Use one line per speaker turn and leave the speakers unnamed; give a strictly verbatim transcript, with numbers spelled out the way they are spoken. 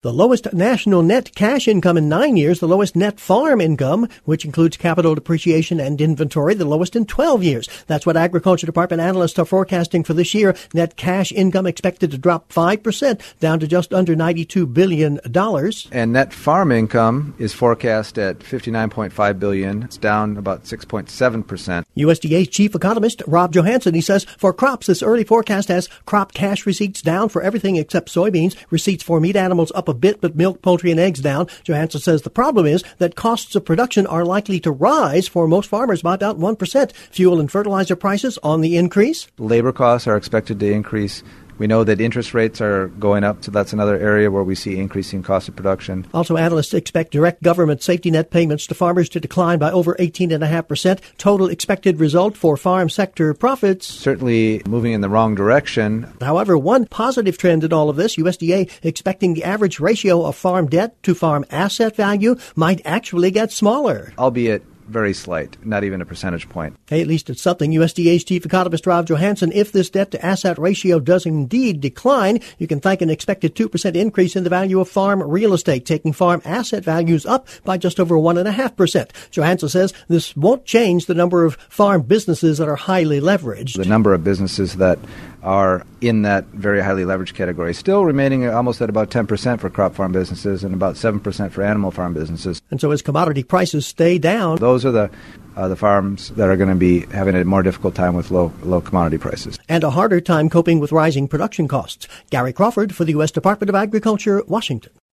The lowest national net cash income in nine years, the lowest net farm income, which includes capital depreciation and inventory, the lowest in twelve years. That's what Agriculture Department analysts are forecasting for this year. Net cash income expected to drop five percent, down to just under ninety-two billion dollars.
And net farm income is forecast at fifty-nine point five billion dollars. It's down about six point seven percent.
U S D A's chief economist, Rob Johansson, he says for crops, this early forecast has crop cash receipts down for everything except soybeans, receipts for meat animals up a bit, but milk, poultry, and eggs down. Johansson says the problem is that costs of production are likely to rise for most farmers by about one percent. Fuel and fertilizer prices on the increase.
Labor costs are expected to increase. We know that interest rates are going up, so that's another area where we see increasing cost of production.
Also, analysts expect direct government safety net payments to farmers to decline by over eighteen point five percent. Total expected result for farm sector profits
certainly moving in the wrong direction.
However, one positive trend in all of this, U S D A expecting the average ratio of farm debt to farm asset value might actually get smaller.
Albeit very slight, not even a percentage point.
Hey, at least it's something. U S D A's chief economist, Rob Johansson, if this debt-to-asset ratio does indeed decline, you can thank an expected two percent increase in the value of farm real estate, taking farm asset values up by just over one point five percent. Johansson says this won't change the number of farm businesses that are highly leveraged.
The number of businesses that are in that very highly leveraged category, still remaining almost at about ten percent for crop farm businesses and about seven percent for animal farm businesses.
And so as commodity prices stay down,
those are the uh, the farms that are going to be having a more difficult time with low low commodity prices.
And a harder time coping with rising production costs. Gary Crawford for the U S Department of Agriculture, Washington.